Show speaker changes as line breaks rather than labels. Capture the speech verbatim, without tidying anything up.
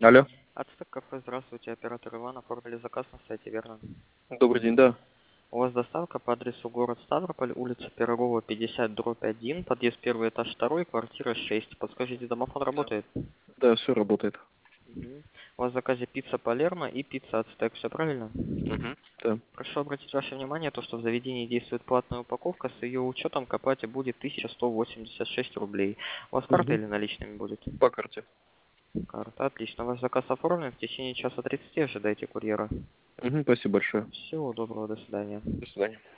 Алло.
Ацтек кафе, здравствуйте, оператор Иван, оформили заказ на сайте, верно?
Добрый день, да.
У вас доставка по адресу город Ставрополь, улица Пирогова, пятьдесят, дробь один, подъезд первый, этаж второй, квартира шесть. Подскажите, домофон
Да,
работает?
да, все работает.
Мгм. У вас в заказе пицца Палермо и пицца Ацтек, все правильно?
Угу. Да.
Прошу обратить ваше внимание, то, что в заведении действует платная упаковка, с ее учетом к оплате будет тысяча сто восемьдесят шесть рублей. У вас карта
Угу.
или наличными будет?
По карте.
Карта, отлично. Ваш заказ оформлен, в течение часа тридцати ожидайте курьера.
Угу. Спасибо большое.
Всего доброго, до свидания.
До свидания.